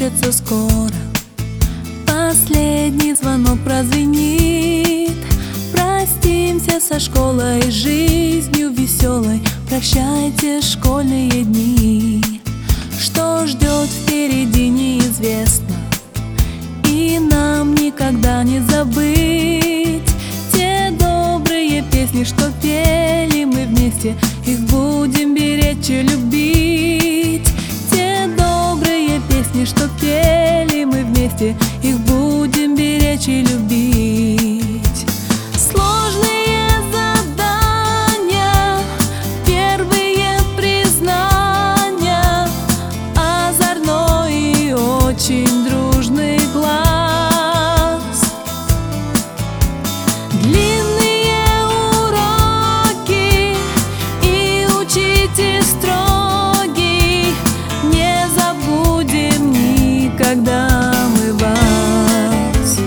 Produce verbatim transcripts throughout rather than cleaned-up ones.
кончится скоро, последний звонок прозвенит. Простимся со школой, жизнью веселой, прощайте школьные дни. Что ждет впереди, неизвестно, и нам никогда не забыть те добрые песни, что пели мы вместе. Их будем беречь и любить. Те добрые песни, что пели мы вместе, их будем беречь и любить. Сложные задания, первые признания, озорной и очень дружный глаз. Длинные уроки и учитель строгий, не забудем никогда мы вас.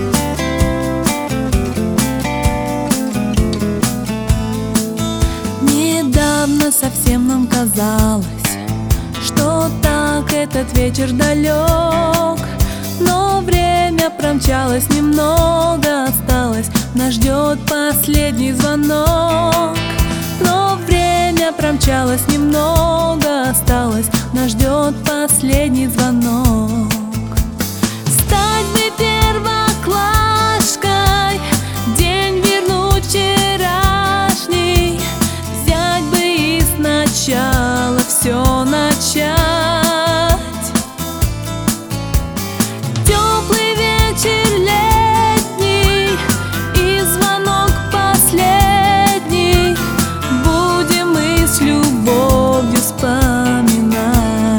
Недавно совсем нам казалось, что так этот вечер далек, но время промчалось, немного осталось, нас ждет последний звонок. Но время промчалось, немного осталось, нас ждет последний звонок. Стать бы первоклашкой, день вернуть вчерашний, взять бы и сначала все начать. Теплый вечер летний и звонок последний, будем мы с любовью вспоминать.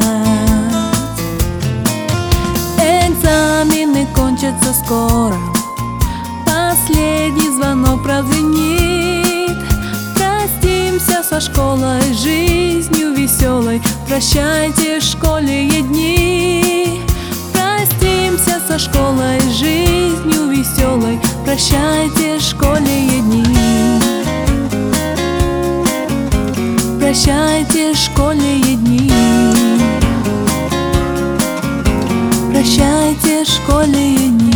Экзамены кончатся скоро, последний звонок прозвенит. Простимся со школой, жизнью веселой, прощайте школьные дни. Простимся со школой, жизнью веселой, прощайте школьные дни. Прощайте школьные дни. Прощайте школьные дни.